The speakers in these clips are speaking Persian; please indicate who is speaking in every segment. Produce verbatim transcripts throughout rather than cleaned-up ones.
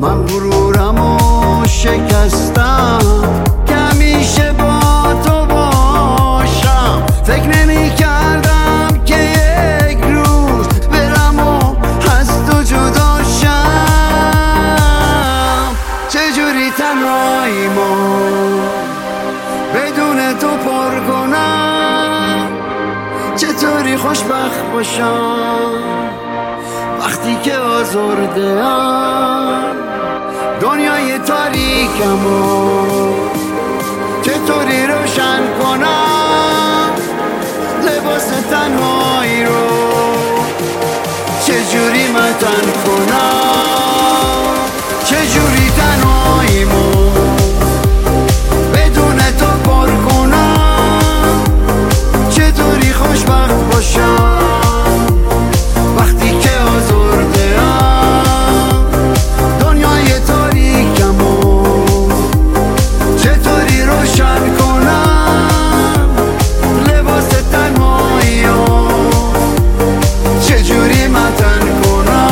Speaker 1: من غرورمو شکستم که همیشه با تو باشم. فکر نمی کردم که یک روز برم و از تو جدا شم. چجوری تنهاییمو بدون تو پر کنم، چطوری خوشبخت باشم وقتی که آزرده‌ام. دنیای تاریکمو چطوری روشن کنم، لباس تنهایی رو چجوری متن کنم. چجوری تنهاییمو بدون تو پر کنم، چطوری خوشبخت باشم وقتی که آزرده‌ام. دنیای تاریکمو چطوری روشن کنم، لباس تنهایی رو چجوری متن کنم.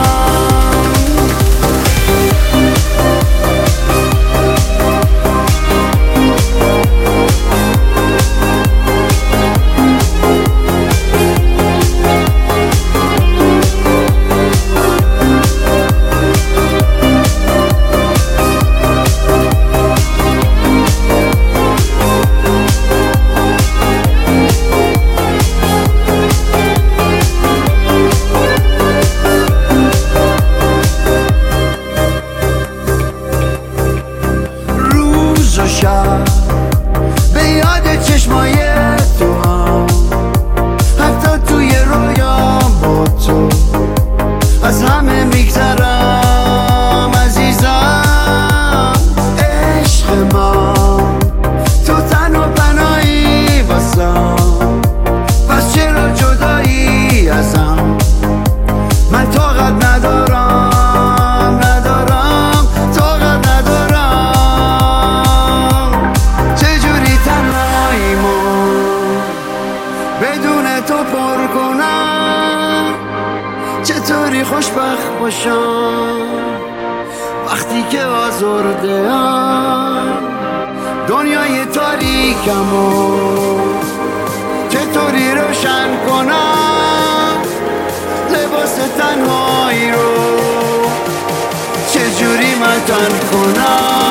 Speaker 1: به یاد چشمای تو هم، حتی توی رویام با تو از همه میگذرم عزیزم. عشق من تو تن و پناهی واسم، پس چرا جدایی ازم؟ من طاقت ندارم ندارم طاقت ندارم. چجوری تنهاییمو بدون تو پر کنم، چطوری خوشبخت باشم وقتی که آزرده‌ام. دنیای تاریکمو چطوری روشن کنم، لباس تنهایی رو چجوری متن کنم.